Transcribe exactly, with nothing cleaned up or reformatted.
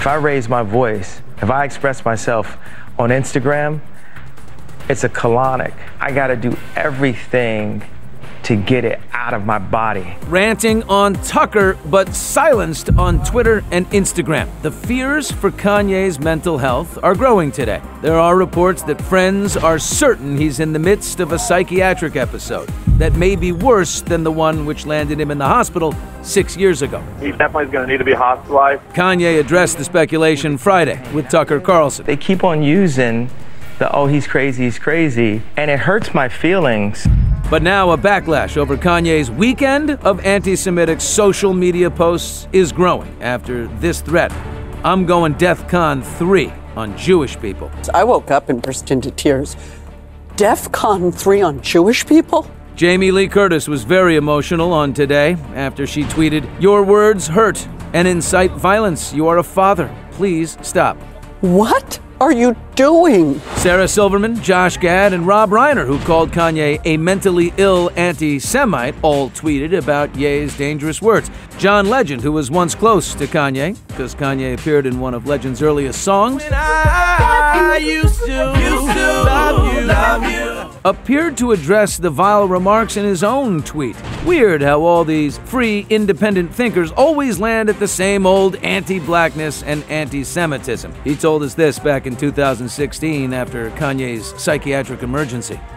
I raise my voice, if I express myself on Instagram, it's a colonic. I gotta do everything to get it out of my body. Ranting on Tucker, but silenced on Twitter and Instagram. The fears for Kanye's mental health are growing today. There are reports that friends are certain he's in the midst of a psychiatric episode that may be worse than the one which landed him in the hospital six years ago. He definitely is going to need to be hospitalized. Kanye addressed the speculation Friday with Tucker Carlson. They keep on using the, oh, he's crazy, he's crazy, and it hurts my feelings. But now a backlash over Kanye's weekend of anti-Semitic social media posts is growing after this threat. I'm going DEFCON three on Jewish people. I woke up and burst into tears. DEFCON three on Jewish people? Jamie Lee Curtis was very emotional on Today after she tweeted, "Your words hurt and incite violence. You are a father. Please stop." What are you doing? Sarah Silverman, Josh Gad, and Rob Reiner, who called Kanye a mentally ill anti-Semite, all tweeted about Ye's dangerous words. John Legend, who was once close to Kanye, because Kanye appeared in one of Legend's earliest songs, when I used to, used to love you, love you, appeared to address the vile remarks in his own tweet. Weird how all these free, independent thinkers always land at the same old anti-blackness and anti-Semitism. He told us this back in two thousand sixteen after Kanye's psychiatric emergency.